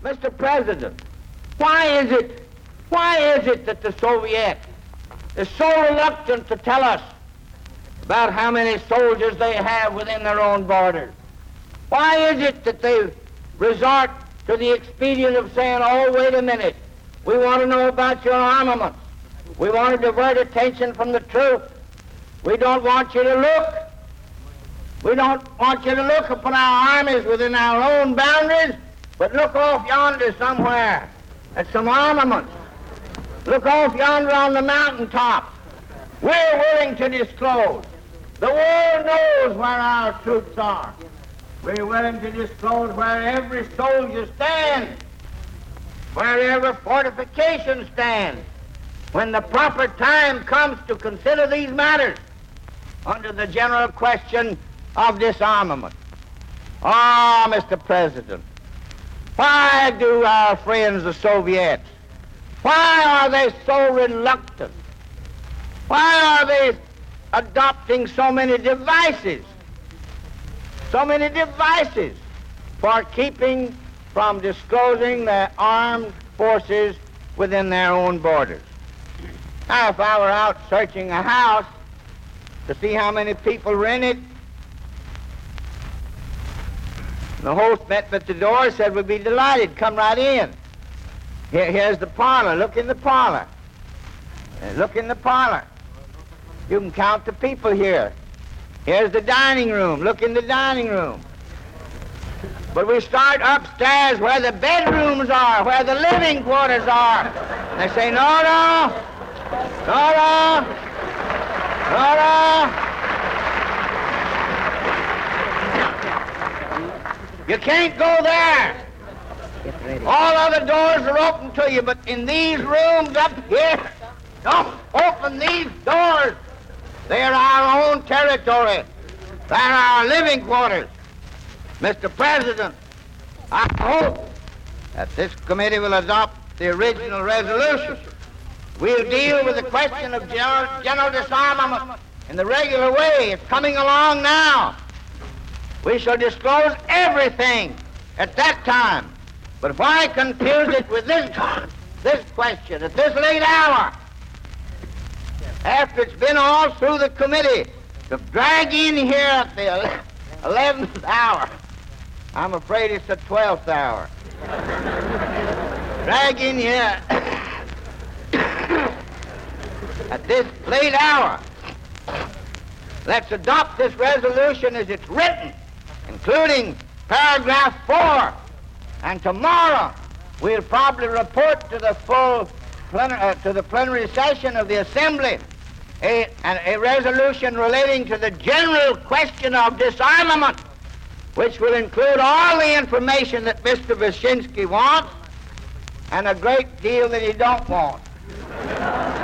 Mr. President, why is it that the Soviet is so reluctant to tell us about how many soldiers they have within their own borders? Why is it that they resort to the expedient of saying, oh, wait a minute, we want to know about your armaments. We want to divert attention from the truth. We don't want you to look. We don't want you to look upon our armies within our own boundaries, but look off yonder somewhere at some armaments. Look off yonder on the mountaintop. We're willing to disclose. The world knows where our troops are. We're willing to disclose where every soldier stands, where every fortification stands, when the proper time comes to consider these matters under the general question of disarmament. Ah, Mr. President, why do our friends the Soviets, why are they so reluctant? Why are they adopting so many devices for keeping from disclosing their armed forces within their own borders? Now, if I were out searching a house to see how many people were in it, the host met me at the door, said, we'd be delighted, come right in. Here's the parlor, look in the parlor. Look in the parlor. You can count the people here. Here's the dining room, look in the dining room. But we start upstairs where the bedrooms are, where the living quarters are. They say, no. You can't go there. All other doors are open to you, but in these rooms up here, don't open these doors. They're our own territory. They're our living quarters. Mr. President, I hope that this committee will adopt the original resolution. We'll deal with the question of general disarmament in the regular way. It's coming along now. We shall disclose everything at that time. But why confuse it with this question at this late hour? After it's been all through the committee, to drag in here at the 11th hour. I'm afraid it's the 12th hour. Drag in here at this late hour. Let's adopt this resolution as it's written, including paragraph 4. And tomorrow we'll probably report to the plenary session of the Assembly a resolution relating to the general question of disarmament, which will include all the information that Mr. Wyszynski wants and a great deal that he don't want.